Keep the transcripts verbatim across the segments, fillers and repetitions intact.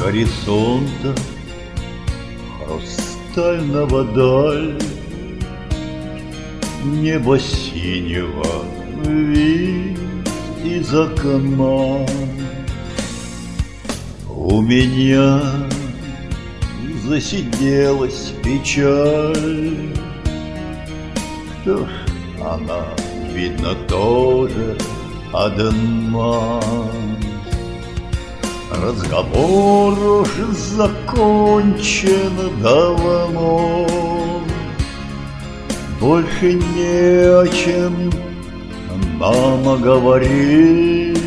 горизонта хрустального даль, небо синего вид из окна. У меня засиделась печаль, что ж, она, видно, тоже одна. Разговор уже закончен давно, больше не о чем нам говорить.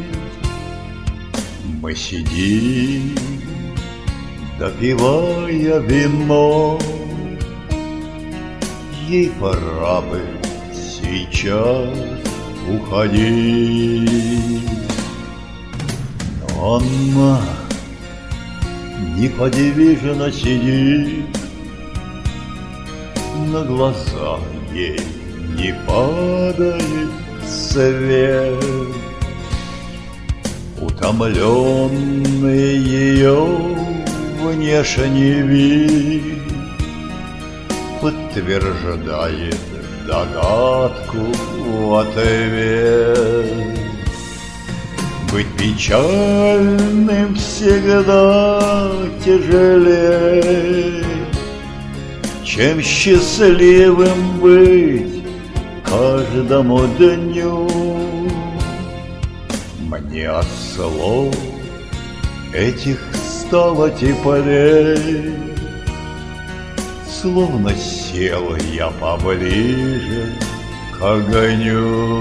Мы сидим, допивая вино, ей пора бы сейчас уходить. Но она неподвижно сидит, на глаза ей не падает свет. Утомленный ее внешний вид подтверждает догадку в ответ. Быть печальным всегда тяжелее, чем счастливым быть каждому дню. Мне от слов этих стало теплей, словно сел я поближе к огню.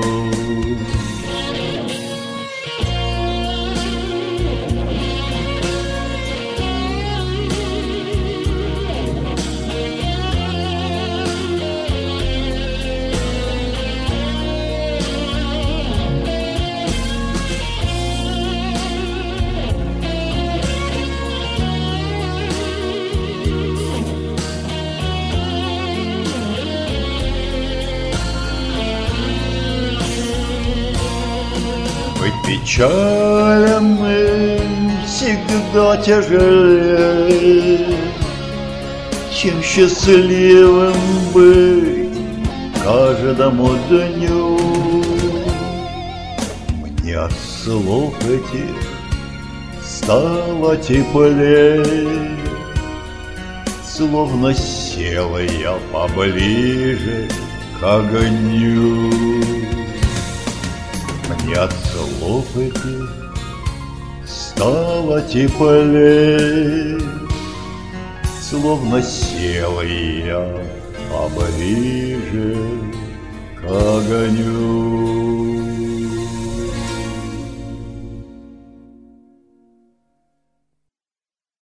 Быть печальным всегда тяжелее, чем счастливым быть каждому дню. Мне от слов этих стало теплее, словно сел я поближе к огню. Мне от слов этих стало теплее, словно сел я поближе к огню.